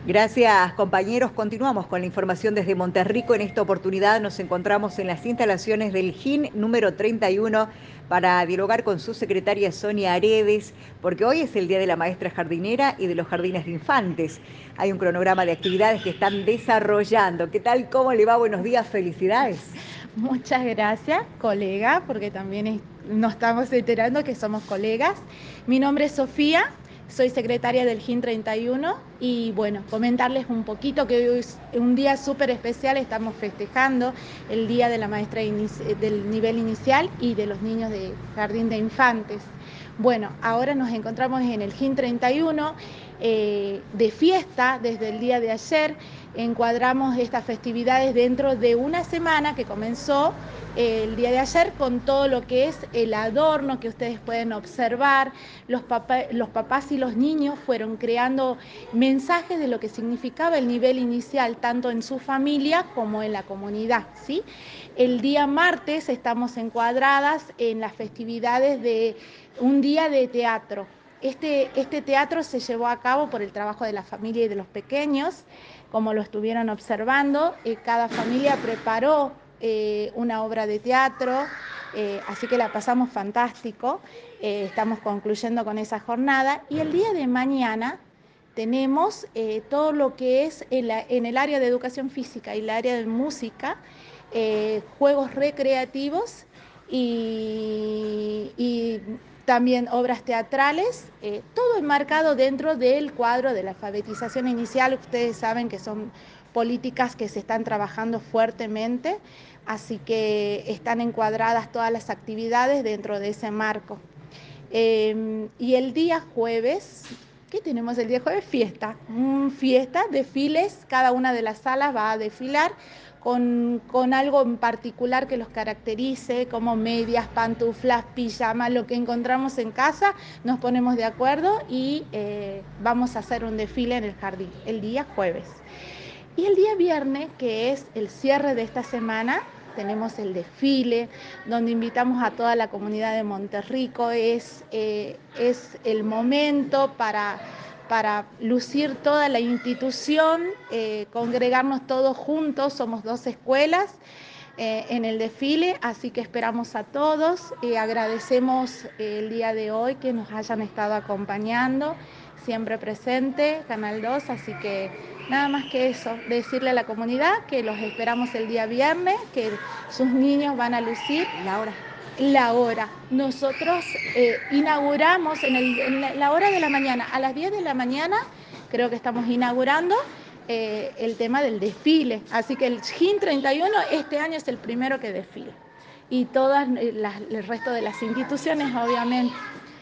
Gracias, compañeros. Continuamos con la información desde Monterrico. En esta oportunidad nos encontramos en las instalaciones del GIN número 31 para dialogar con su secretaria Sonia Aredes, porque hoy es el Día de la Maestra Jardinera y de los Jardines de Infantes. Hay un cronograma de actividades que están desarrollando. ¿Qué tal? ¿Cómo le va? Buenos días, felicidades. Muchas gracias, colega, porque también nos estamos enterando que somos colegas. Mi nombre es Sofía, soy secretaria del GIN 31 y bueno, comentarles un poquito que hoy es un día súper especial, estamos festejando el Día de la Maestra del nivel inicial y de los niños de Jardín de Infantes. Bueno, ahora nos encontramos en el GIN 31 de fiesta desde el día de ayer. Encuadramos estas festividades dentro de una semana que comenzó el día de ayer con todo lo que es el adorno que ustedes pueden observar. Los papás y los niños fueron creando mensajes de lo que significaba el nivel inicial, tanto en su familia como en la comunidad, ¿sí? El día martes estamos encuadradas en las festividades de un día de teatro. Este teatro se llevó a cabo por el trabajo de la familia y de los pequeños, como lo estuvieron observando. Cada familia preparó una obra de teatro, así que la pasamos fantástico. Estamos concluyendo con esa jornada y el día de mañana tenemos todo lo que es en el área de educación física y el área de música, juegos recreativos y también obras teatrales, todo enmarcado dentro del cuadro de la alfabetización inicial. Ustedes saben que son políticas que se están trabajando fuertemente, así que están encuadradas todas las actividades dentro de ese marco. Y el día jueves, ¿qué tenemos el día jueves? Fiesta, desfiles, cada una de las salas va a desfilar con algo en particular que los caracterice, como medias, pantuflas, pijamas, lo que encontramos en casa, nos ponemos de acuerdo y vamos a hacer un desfile en el jardín el día jueves. Y el día viernes, que es el cierre de esta semana, tenemos el desfile, donde invitamos a toda la comunidad de Monterrico. Es el momento para lucir toda la institución, congregarnos todos juntos. Somos 2 escuelas en el desfile, así que esperamos a todos. Agradecemos el día de hoy que nos hayan estado acompañando, siempre presente, Canal 2, así que nada más que eso, decirle a la comunidad que los esperamos el día viernes, que sus niños van a lucir la hora. Nosotros inauguramos en la hora de la mañana, a las 10 de la mañana, creo que estamos inaugurando el tema del desfile. Así que el GIN 31 este año es el primero que desfila. Y todas el resto de las instituciones, obviamente.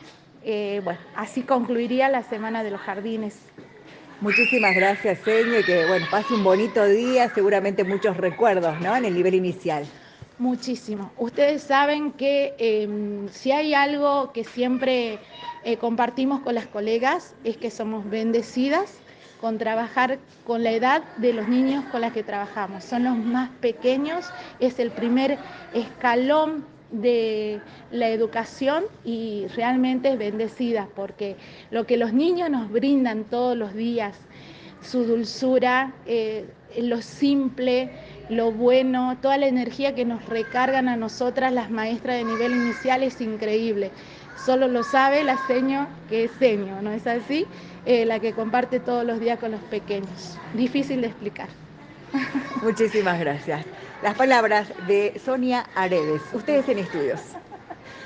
Bueno, así concluiría la Semana de los Jardines. Muchísimas gracias, Seño, y que bueno, pase un bonito día, seguramente muchos recuerdos, ¿no? En el nivel inicial. Muchísimo. Ustedes saben que si hay algo que siempre compartimos con las colegas es que somos bendecidas con trabajar con la edad de los niños con los que trabajamos. Son los más pequeños, es el primer escalón de la educación y realmente es bendecida porque lo que los niños nos brindan todos los días, su dulzura, lo simple, lo bueno, toda la energía que nos recargan a nosotras las maestras de nivel inicial es increíble. Solo lo sabe la seño que es seño, ¿no es así? La que comparte todos los días con los pequeños. Difícil de explicar. Muchísimas gracias. Las palabras de Sonia Aredes. Ustedes en estudios.